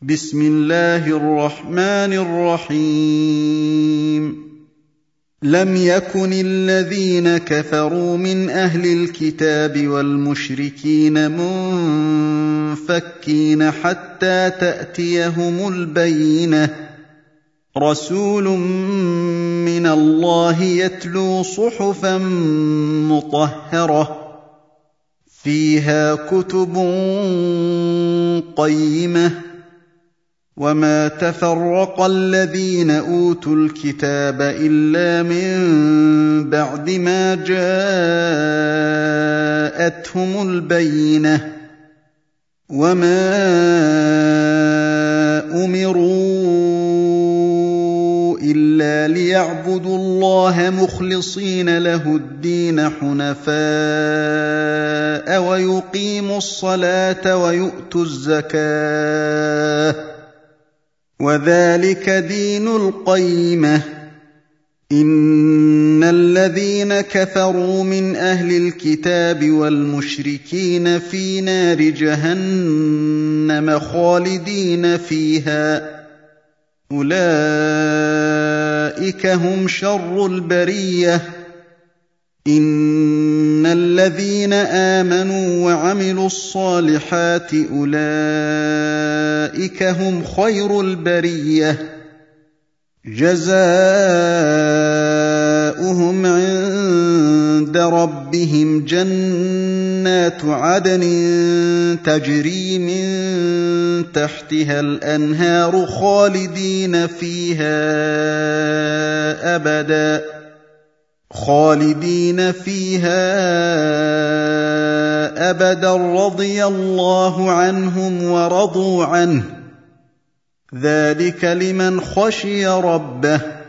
بسم الله الرحمن الرحيم لم يكن الذين كفروا من أهل الكتاب والمشركين منفكين حتى تأتيهم البينة رسول من الله يتلو صحفا مطهرة فيها كتب قيمة وما تفرق الذين أوتوا الكتاب إلا من بعد ما جاءتهم البينة وما أمروا إلا ليعبدوا الله مخلصين له الدين حنفاء ويقيموا الصلاة ويؤتوا الزكاة وذلك دين القيمة إن الذين كفروا من أهل الكتاب والمشركين في نار جهنم خالدين فيها أولئك هم شر البرية إن الذين آمنوا وعملوا الصالحات أولئك هم خير البرية جزاؤهم عند ربهم جنات عدن تجري من تحتها الأنهار خالدين فيها أبدا رضي الله عنهم ورضوا عنه ذلك لمن خشي ربه